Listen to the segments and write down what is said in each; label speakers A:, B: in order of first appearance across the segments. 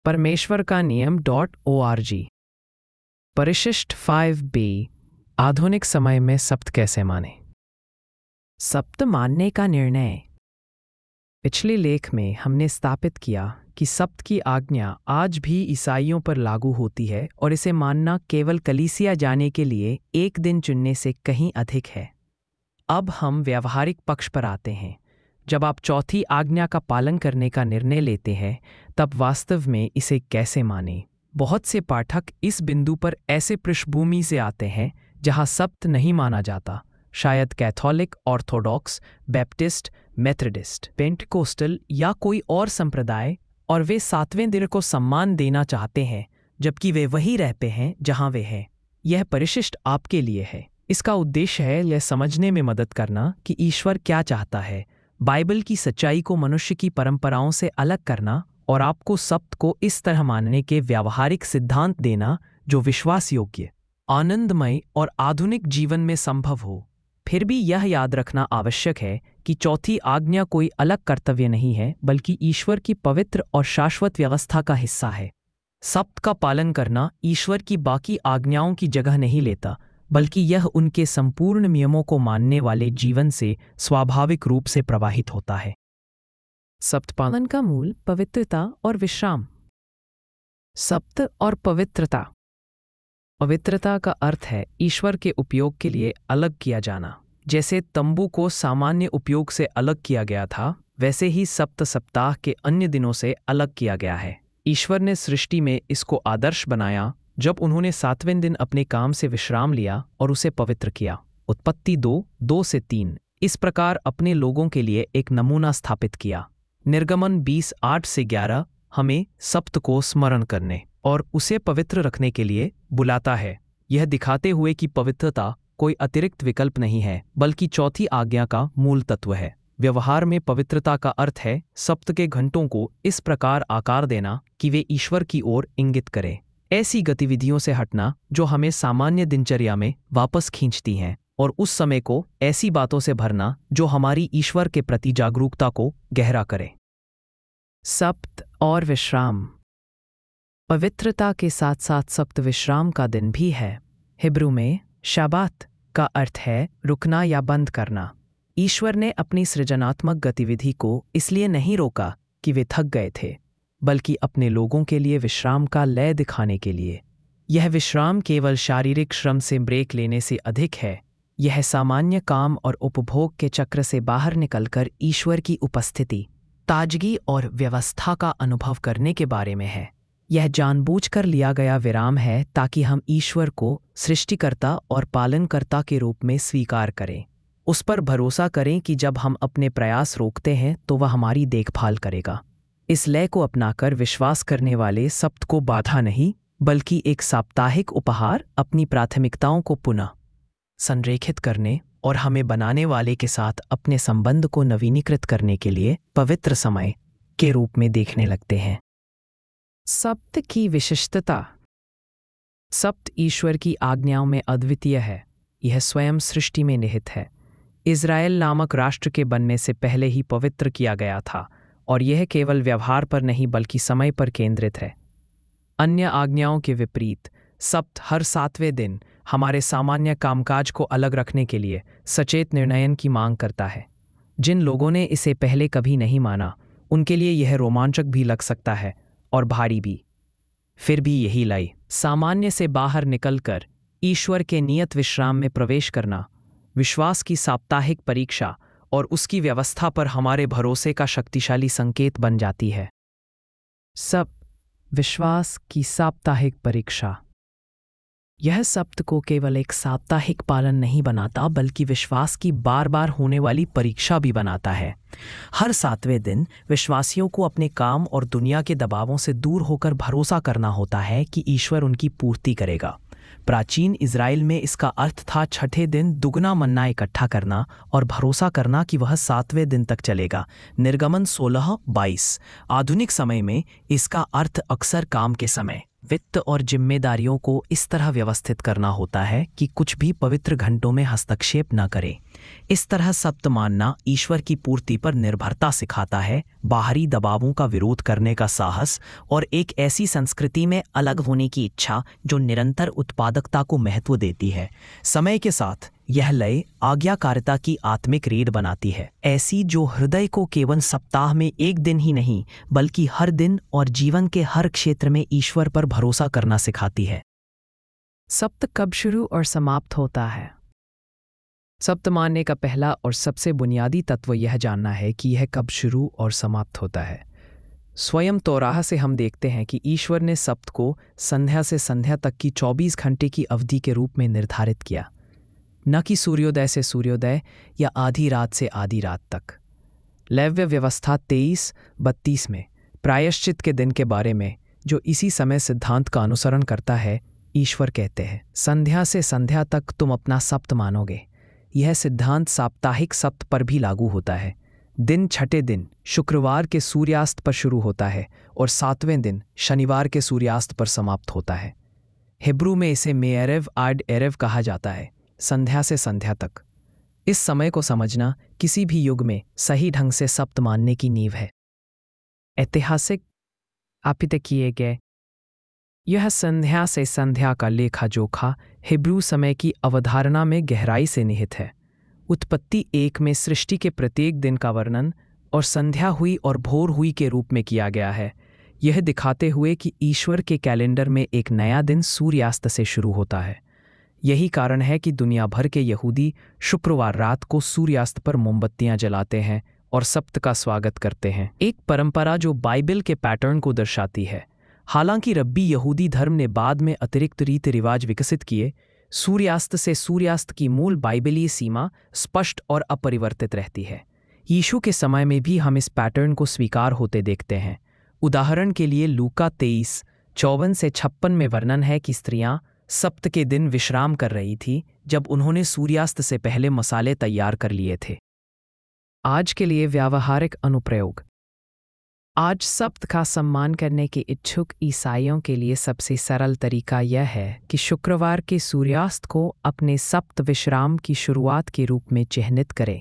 A: परमेश्वर का नियम .org। परिशिष्ट 5b। आधुनिक समय में सप्त कैसे माने। सप्त मानने का निर्णय। पिछले लेख में हमने स्थापित किया कि सप्त की आज्ञा आज भी ईसाइयों पर लागू होती है और इसे मानना केवल कलीसिया जाने के लिए एक दिन चुनने से कहीं अधिक है। अब हम व्यावहारिक पक्ष पर आते हैं। जब आप चौथी आज्ञा का पालन करने का निर्णय लेते हैं, तब वास्तव में इसे कैसे मानें। बहुत से पाठक इस बिंदु पर ऐसे पृष्ठभूमि से आते हैं जहां सप्त नहीं माना जाता, शायद Catholic, Orthodox, Baptist, Methodist, Pentecostal या कोई और संप्रदाय, और वे सातवें दिन को सम्मान देना चाहते हैं जबकि वे वही रहते हैं जहां वे हैं। यह परिशिष्ट आपके लिए है। इसका उद्देश्य है यह समझने में मदद करना कि ईश्वर क्या चाहता है, बाइबल की सच्चाई को मनुष्य की परंपराओं से अलग करना और आपको सप्त को इस तरह मानने के व्यावहारिक सिद्धांत देना जो विश्वास योग्य, आनंदमय और आधुनिक जीवन में संभव हो। फिर भी यह याद रखना आवश्यक है कि चौथी आज्ञा कोई अलग कर्तव्य नहीं है, बल्कि ईश्वर की पवित्र और शाश्वत व्यवस्था का हिस्सा है। सप्त का पालन करना ईश्वर की बाकी आज्ञाओं की जगह नहीं लेता, बल्कि यह उनके संपूर्ण नियमों को मानने वाले जीवन से स्वाभाविक रूप से प्रवाहित होता है। सप्त पालन का मूल पवित्रता और विश्राम। सप्त और पवित्रता। पवित्रता का अर्थ है ईश्वर के उपयोग के लिए अलग किया जाना। जैसे तंबू को सामान्य उपयोग से अलग किया गया था, वैसे ही सप्त सप्ताह के अन्य दिनों से अलग किया गया है। ईश्वर ने सृष्टि में इसको आदर्श बनाया जब उन्होंने सातवें दिन अपने काम से विश्राम लिया और उसे पवित्र किया। उत्पत्ति 2:2-3 इस प्रकार अपने लोगों के लिए एक नमूना स्थापित किया। निर्गमन 20:8-11 हमें सप्त को स्मरण करने और उसे पवित्र रखने के लिए बुलाता है, यह दिखाते हुए कि पवित्रता कोई अतिरिक्त विकल्प नहीं है, बल्कि चौथी आज्ञा का मूल तत्व है। व्यवहार में पवित्रता का अर्थ है सप्त के घंटों को इस प्रकार आकार देना कि वे ईश्वर की ओर इंगित करें। ऐसी गतिविधियों से हटना जो हमें सामान्य दिनचर्या में वापस खींचती हैं, और उस समय को ऐसी बातों से भरना जो हमारी ईश्वर के प्रति जागरूकता को गहरा करे। सप्त और विश्राम। पवित्रता के साथ साथ सप्त विश्राम का दिन भी है। हिब्रू में शबात का अर्थ है रुकना या बंद करना। ईश्वर ने अपनी सृजनात्मक गतिविधि को इसलिए नहीं रोका कि वे थक गए थे, बल्कि अपने लोगों के लिए विश्राम का लय दिखाने के लिए। यह विश्राम केवल शारीरिक श्रम से ब्रेक लेने से अधिक है। यह सामान्य काम और उपभोग के चक्र से बाहर निकलकर ईश्वर की उपस्थिति, ताजगी और व्यवस्था का अनुभव करने के बारे में है। यह जानबूझकर लिया गया विराम है ताकि हम ईश्वर को सृष्टिकर्ता और पालनकर्ता के रूप में स्वीकार करें, उस पर भरोसा करें कि जब हम अपने प्रयास रोकते हैं तो वह हमारी देखभाल करेगा। इस लय को अपनाकर विश्वास करने वाले सप्त को बाधा नहीं, बल्कि एक साप्ताहिक उपहार, अपनी प्राथमिकताओं को पुनः संरेखित करने और हमें बनाने वाले के साथ अपने संबंध को नवीनीकृत करने के लिए पवित्र समय के रूप में देखने लगते हैं। सप्त की विशिष्टता। सप्त ईश्वर की आज्ञाओं में अद्वितीय है। यह स्वयं सृष्टि में निहित है। इज़राइल नामक राष्ट्र के बनने से पहले ही पवित्र किया गया था, और यह केवल व्यवहार पर नहीं बल्कि समय पर केंद्रित है। अन्य आज्ञाओं के विपरीत सप्त हर सातवें दिन हमारे सामान्य कामकाज को अलग रखने के लिए सचेत निर्णय की मांग करता है। जिन लोगों ने इसे पहले कभी नहीं माना, उनके लिए यह रोमांचक भी लग सकता है और भारी भी। फिर भी यही लय, सामान्य से बाहर निकलकर ईश्वर के नियत विश्राम में प्रवेश करना, विश्वास की साप्ताहिक परीक्षा और उसकी व्यवस्था पर हमारे भरोसे का शक्तिशाली संकेत बन जाती है। विश्वास की साप्ताहिक परीक्षा। यह सप्त को केवल एक साप्ताहिक पालन नहीं बनाता, बल्कि विश्वास की बार बार होने वाली परीक्षा भी बनाता है। हर सातवें दिन विश्वासियों को अपने काम और दुनिया के दबावों से दूर होकर भरोसा करना होता है कि ईश्वर उनकी पूर्ति करेगा। प्राचीन इज़राइल में इसका अर्थ था छठे दिन दुगना मन्ना इकट्ठा करना और भरोसा करना कि वह सातवें दिन तक चलेगा। निर्गमन 16:22। आधुनिक समय में इसका अर्थ अक्सर काम के समय, वित्त और जिम्मेदारियों को इस तरह व्यवस्थित करना होता है कि कुछ भी पवित्र घंटों में हस्तक्षेप न करे।
B: इस तरह सप्त मानना ईश्वर की पूर्ति पर निर्भरता सिखाता है, बाहरी दबावों का विरोध करने का साहस और एक ऐसी संस्कृति में अलग होने की इच्छा जो निरंतर उत्पादकता को महत्व देती है। समय के साथ यह लय आज्ञाकारिता की आत्मिक रीढ़ बनाती है, ऐसी जो हृदय को केवल सप्ताह में एक दिन ही नहीं बल्कि हर दिन और जीवन के हर क्षेत्र में ईश्वर पर भरोसा करना सिखाती है।
A: सप्त कब शुरू और समाप्त होता है? सप्त मानने का पहला और सबसे बुनियादी तत्व यह जानना है कि यह कब शुरू और समाप्त होता है। स्वयं तौराह से हम देखते हैं कि ईश्वर ने सप्त को संध्या से संध्या तक की 24 घंटे की अवधि के रूप में निर्धारित किया, न कि सूर्योदय से सूर्योदय या आधी रात से आधी रात तक। लैव्य व्यवस्था 23-32 में प्रायश्चित के दिन के बारे में, जो इसी समय सिद्धांत का अनुसरण करता है, ईश्वर कहते हैं, संध्या से संध्या तक तुम अपना सप्त मानोगे। यह सिद्धांत साप्ताहिक सप्त पर भी लागू होता है। दिन छठे दिन शुक्रवार के सूर्यास्त पर शुरू होता है और 7वें दिन शनिवार के सूर्यास्त पर समाप्त होता है। हिब्रू में इसे मेएरेव आड एरेव कहा जाता है, संध्या से संध्या तक। इस समय को समझना किसी भी युग में सही ढंग से सप्त मानने की नींव है। ऐतिहासिक आपित किए गए यह संध्या से संध्या का लेखा जोखा हिब्रू समय की अवधारणा में गहराई से निहित है। उत्पत्ति 1 में सृष्टि के प्रत्येक दिन का वर्णन और संध्या हुई और भोर हुई के रूप में किया गया है, यह दिखाते हुए कि ईश्वर के कैलेंडर में एक नया दिन सूर्यास्त से शुरू होता है। यही कारण है कि दुनिया भर के यहूदी शुक्रवार रात को सूर्यास्त पर मोमबत्तियां जलाते हैं और सप्त का स्वागत करते हैं, एक परंपरा जो बाइबल के पैटर्न को दर्शाती है। हालांकि रब्बी यहूदी धर्म ने बाद में अतिरिक्त रीति रिवाज विकसित किए, सूर्यास्त से सूर्यास्त की मूल बाइबलीय सीमा स्पष्ट और अपरिवर्तित रहती है। यीशु के समय में भी हम इस पैटर्न को स्वीकार होते देखते हैं। उदाहरण के लिए लूका 23:54-56 में वर्णन है कि स्त्रियां सप्त के दिन विश्राम कर रही थी जब उन्होंने सूर्यास्त से पहले मसाले तैयार कर लिए थे। आज के लिए व्यावहारिक अनुप्रयोग। आज सप्त का सम्मान करने के इच्छुक ईसाइयों के लिए सबसे सरल तरीका यह है कि शुक्रवार के सूर्यास्त को अपने सप्त विश्राम की शुरुआत के रूप में चिह्नित करें।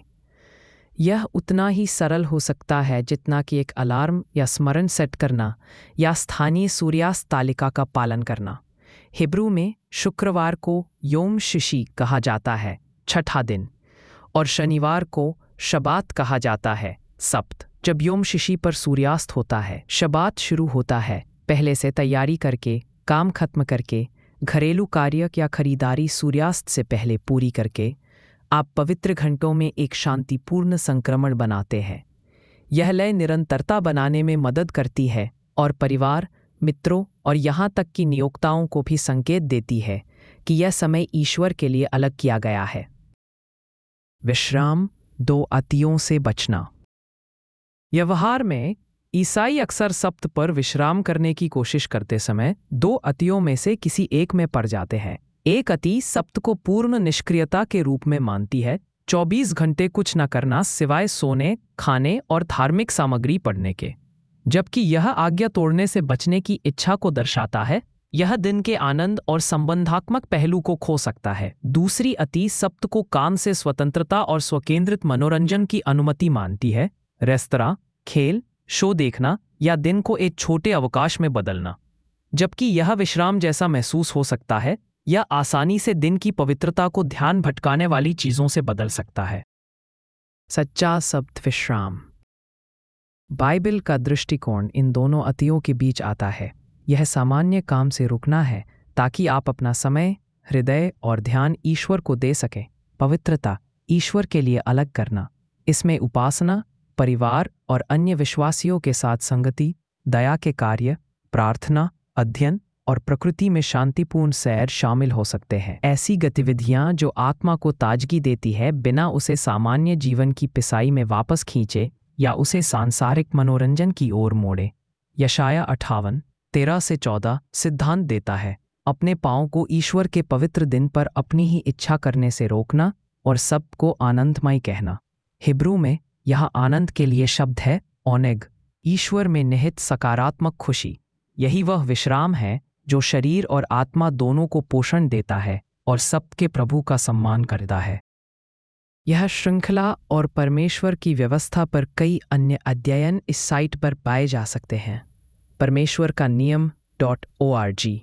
A: यह उतना ही सरल हो सकता है जितना कि एक अलार्म या स्मरण सेट करना या स्थानीय सूर्यास्त तालिका का पालन करना। हिब्रू में शुक्रवार को योम शिशी कहा जाता है, छठा दिन, और शनिवार को शबात कहा जाता है, सप्त। जब योम शिशी पर सूर्यास्त होता है, शबात शुरू होता है, पहले से तैयारी करके, काम खत्म करके, घरेलू कार्य या खरीदारी सूर्यास्त से पहले पूरी करके, आप पवित्र घंटों में एक शांतिपूर्ण संक्रमण बनाते हैं। यह लय निरंतरता बनाने में मदद करती है और परिवार, मित्रों और यहाँ तक कि नियोक्ताओं को भी संकेत देती है कि यह समय ईश्वर के लिए अलग किया गया है। विश्राम, 2 अतियों से बचना। व्यवहार में ईसाई अक्सर सप्त पर विश्राम करने की कोशिश करते समय 2 अतियों में से किसी एक में पड़ जाते हैं। एक अति सप्त को पूर्ण निष्क्रियता के रूप में मानती है, 24 घंटे कुछ न करना सिवाय सोने, खाने और धार्मिक सामग्री पढ़ने के, जबकि यह आज्ञा तोड़ने से बचने की इच्छा को दर्शाता है। यह दिन के आनंद और संबंधात्मक पहलू को खो सकता है। दूसरी अति सप्त को काम से स्वतंत्रता और स्वकेंद्रित मनोरंजन की अनुमति मानती है, रेस्तरां, खेल, शो देखना या दिन को एक छोटे अवकाश में बदलना, जबकि यह विश्राम जैसा महसूस हो सकता है या आसानी से दिन की पवित्रता को ध्यान भटकाने वाली चीजों से बदल सकता है। सच्चा सप्त विश्राम। बाइबल का दृष्टिकोण इन दोनों अतियों के बीच आता है। यह सामान्य काम से रुकना है ताकि आप अपना समय, हृदय और ध्यान ईश्वर को दे सकें। पवित्रता, ईश्वर के लिए अलग करना, इसमें उपासना, परिवार और अन्य विश्वासियों के साथ संगति, दया के कार्य, प्रार्थना, अध्ययन और प्रकृति में शांतिपूर्ण सैर शामिल हो सकते हैं। ऐसी गतिविधियां जो आत्मा को ताजगी देती है बिना उसे सामान्य जीवन की पिसाई में वापस खींचे या उसे सांसारिक मनोरंजन की ओर मोड़े। यशाया 58:13-14 सिद्धांत देता है, अपने पाँव को ईश्वर के पवित्र दिन पर अपनी ही इच्छा करने से रोकना और सबको आनंदमय कहना। हिब्रू में यह आनंद के लिए शब्द है ओनेग, ईश्वर में निहित सकारात्मक खुशी। यही वह विश्राम है जो शरीर और आत्मा दोनों को पोषण देता है और सबके प्रभु का सम्मान करता है। यह श्रृंखला और परमेश्वर की व्यवस्था पर कई अन्य अध्ययन इस साइट पर पाए जा सकते हैं। परमेश्वर का नियम .org